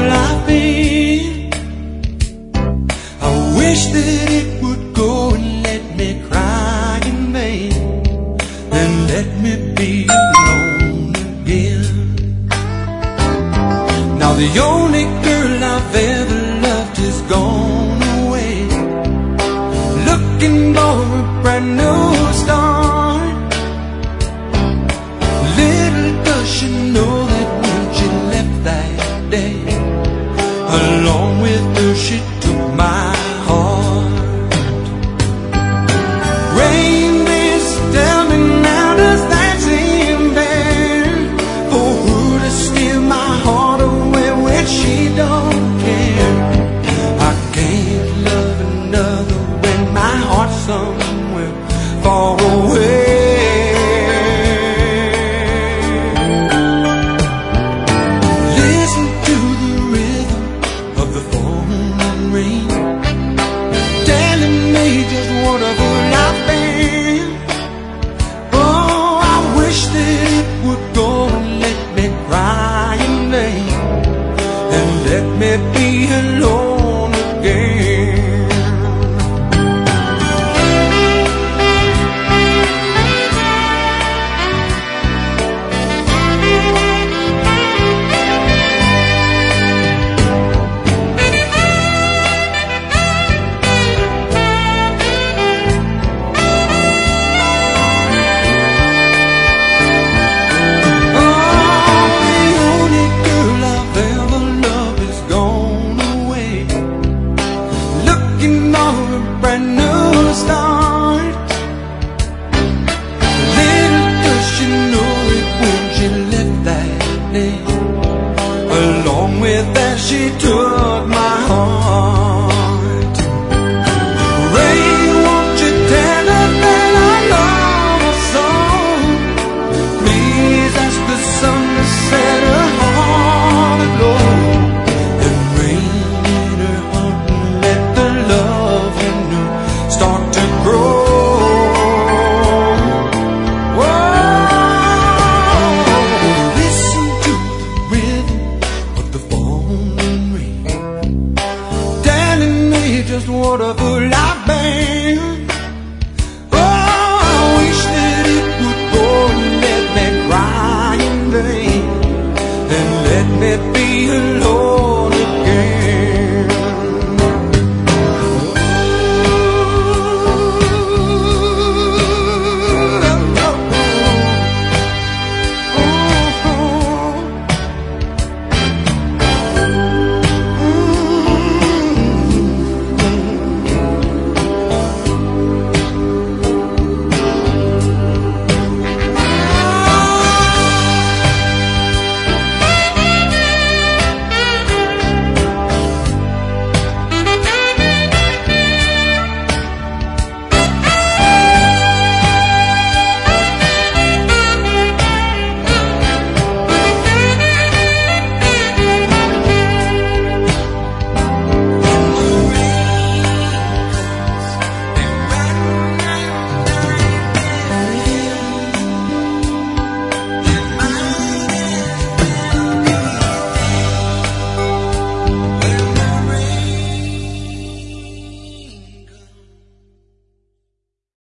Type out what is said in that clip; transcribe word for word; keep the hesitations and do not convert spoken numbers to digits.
I've been. I wish that it would go and let me cry in vain, and let me be alone again. Now the only girl I've ever loved is gone away, looking for a brand new start. Little does she know that when she left that day, along with her she took my heart. Rain, please tell me now, does that seem fair for her to steal my heart away when she don't care? I can't love another when my heart's somewhere far away. Along with that she took my heart. Rain, won't you tell her that I love her so? Please ask the sun to set her heart aglow, and rain in her heart and let the love in her start to grow. Just what a fool I've been. Oh, I wish that it would go and let me cry in vain, and let me be alone.